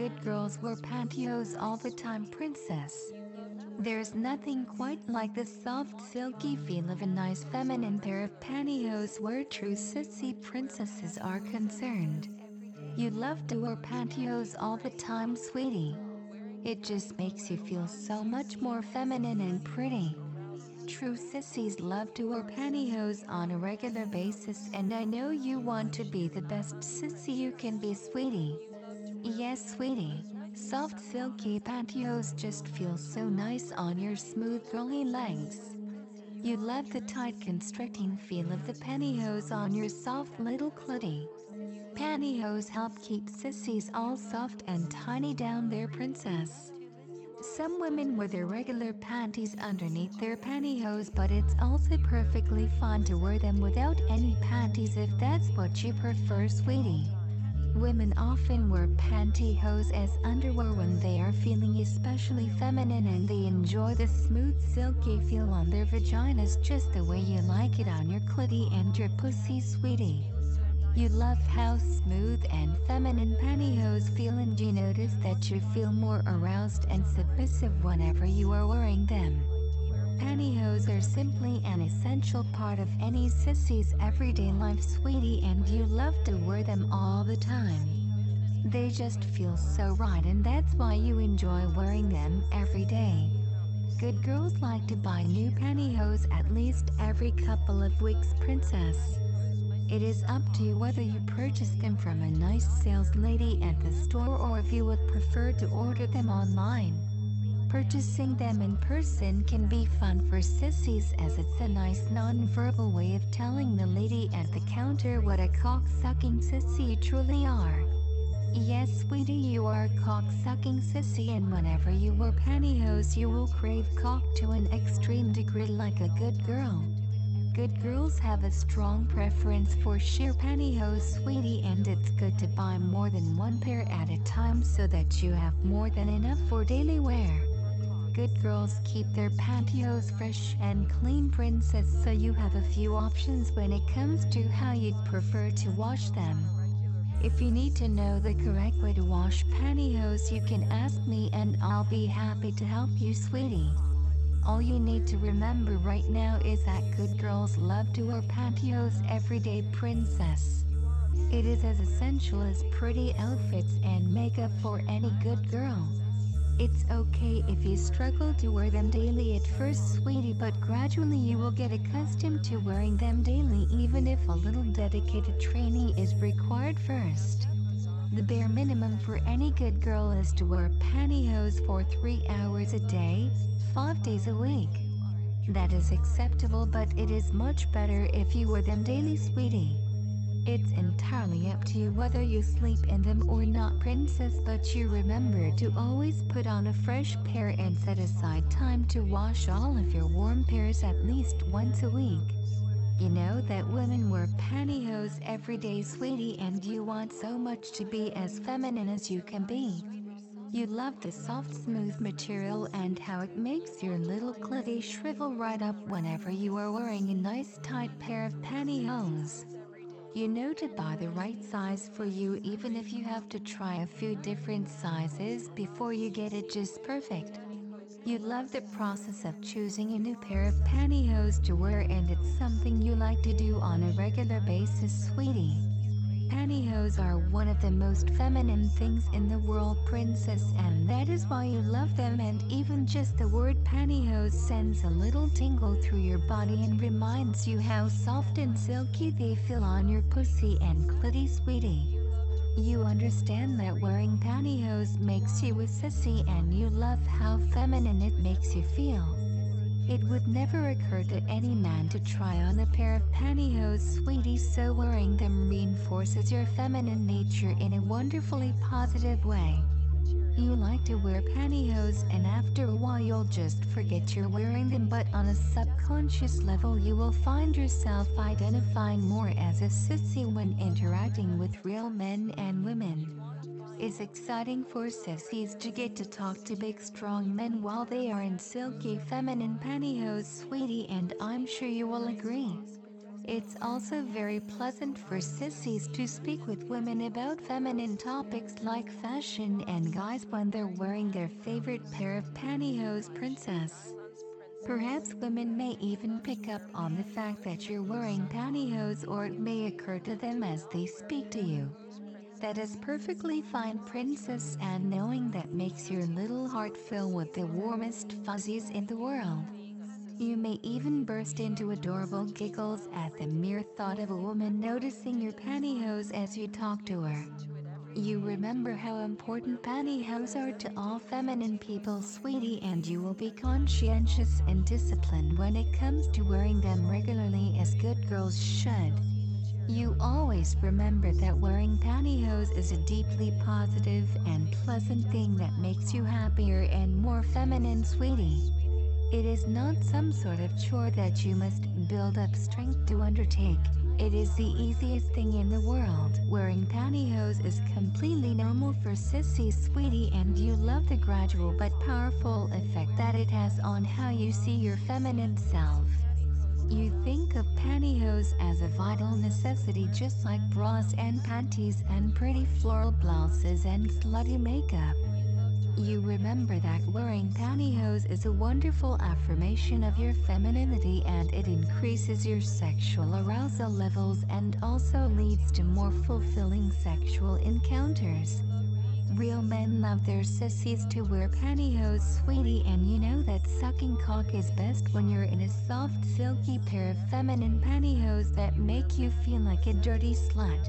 good girls wear pantyhose all the time, princess. There's nothing quite like the soft silky feel of a nice feminine pair of pantyhose where true sissy princesses are concerned. You love to wear pantyhose all the time, sweetie. It just makes you feel so much more feminine and pretty. True sissies love to wear pantyhose on a regular basis, and I know you want to be the best sissy you can be, sweetie. Yes, sweetie. Soft silky pantyhose just feel so nice on your smooth girly legs. You love the tight constricting feel of the pantyhose on your soft little clitty. Pantyhose help keep sissies all soft and tiny down there, princess. Some women wear their regular panties underneath their pantyhose, but it's also perfectly fine to wear them without any panties if that's what you prefer, sweetie. Women often wear pantyhose as underwear when they are feeling especially feminine, and they enjoy the smooth silky feel on their vaginas just the way you like it on your clitty and your pussy, sweetie. You love how smooth and feminine pantyhose feel, and you notice that you feel more aroused and submissive whenever you are wearing them. Pantyhose are simply an essential part of any sissy's everyday life, sweetie, and you love to wear them all the time. They just feel so right, and that's why you enjoy wearing them every day. Good girls like to buy new pantyhose at least every couple of weeks, princess. It is up to you whether you purchase them from a nice sales lady at the store or if you would prefer to order them online. Purchasing them in person can be fun for sissies, as it's a nice non-verbal way of telling the lady at the counter what a cock-sucking sissy you truly are. Yes, sweetie, you are a cock-sucking sissy, and whenever you wear pantyhose you will crave cock to an extreme degree like a good girl. Good girls have a strong preference for sheer pantyhose, sweetie, and it's good to buy more than one pair at a time so that you have more than enough for daily wear. Good girls keep their pantyhose fresh and clean, princess, so you have a few options when it comes to how you'd prefer to wash them. If you need to know the correct way to wash pantyhose, you can ask me and I'll be happy to help you, sweetie. All you need to remember right now is that good girls love to wear pantyhose every day, princess. It is as essential as pretty outfits and makeup for any good girl. It's okay if you struggle to wear them daily at first, sweetie, but gradually you will get accustomed to wearing them daily, even if a little dedicated training is required first. The bare minimum for any good girl is to wear pantyhose for 3 hours a day, 5 days a week. That is acceptable, but it is much better if you wear them daily, sweetie. It's entirely up to you whether you sleep in them or not, princess, but you remember to always put on a fresh pair and set aside time to wash all of your worn pairs at least once a week. You know that women wear pantyhose every day, sweetie, and you want so much to be as feminine as you can be. You love the soft, smooth material and how it makes your little clitty shrivel right up whenever you are wearing a nice tight pair of pantyhose. You know to buy the right size for you, even if you have to try a few different sizes before you get it just perfect. You love the process of choosing a new pair of pantyhose to wear, and it's something you like to do on a regular basis, sweetie. Pantyhose are one of the most feminine things in the world, princess, and that is why you love them, and even just the word pantyhose sends a little tingle through your body and reminds you how soft and silky they feel on your pussy and clitty, sweetie. You understand that wearing pantyhose makes you a sissy, and you love how feminine it makes you feel. It would never occur to any man to try on a pair of pantyhose, sweetie, so wearing them reinforces your feminine nature in a wonderfully positive way. You like to wear pantyhose, and after a while you'll just forget you're wearing them, but on a subconscious level you will find yourself identifying more as a sissy when interacting with real men and women. It's exciting for sissies to get to talk to big strong men while they are in silky feminine pantyhose, sweetie, and I'm sure you will agree. It's also very pleasant for sissies to speak with women about feminine topics like fashion and guys when they're wearing their favorite pair of pantyhose, princess. Perhaps women may even pick up on the fact that you're wearing pantyhose, or it may occur to them as they speak to you. That is perfectly fine, princess, and knowing that makes your little heart fill with the warmest fuzzies in the world. You may even burst into adorable giggles at the mere thought of a woman noticing your pantyhose as you talk to her. You remember how important pantyhose are to all feminine people, sweetie, and you will be conscientious and disciplined when it comes to wearing them regularly as good girls should. You always remember that wearing pantyhose is a deeply positive and pleasant thing that makes you happier and more feminine, sweetie. It is not some sort of chore that you must build up strength to undertake. It is the easiest thing in the world. Wearing pantyhose is completely normal for sissies, sweetie, and you love the gradual but powerful effect that it has on how you see your feminine self. You think of pantyhose as a vital necessity, just like bras and panties and pretty floral blouses and slutty makeup. You remember that wearing pantyhose is a wonderful affirmation of your femininity, and it increases your sexual arousal levels and also leads to more fulfilling sexual encounters. Real men love their sissies to wear pantyhose, sweetie, and you know that sucking cock is best when you're in a soft, silky pair of feminine pantyhose that make you feel like a dirty slut.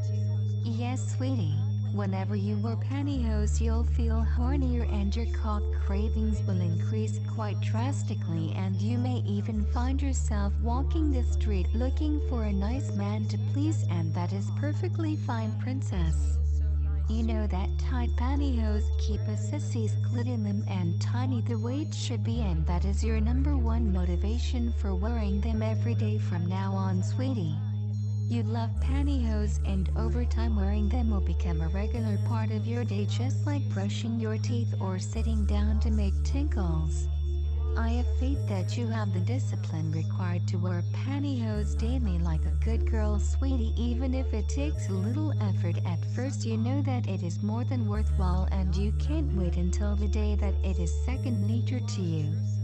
Yes, sweetie. Whenever you wear pantyhose, you'll feel hornier and your cock cravings will increase quite drastically, and you may even find yourself walking the street looking for a nice man to please, and that is perfectly fine, princess. You know that tight pantyhose keep a sissy's clit in them and tiny the way it should be, and that is your number one motivation for wearing them every day from now on, sweetie. You love pantyhose, and over time wearing them will become a regular part of your day, just like brushing your teeth or sitting down to make tinkles. I have faith that you have the discipline required to wear pantyhose daily like a good girl, sweetie, even if it takes a little effort at first. You know that it is more than worthwhile, and you can't wait until the day that it is second nature to you.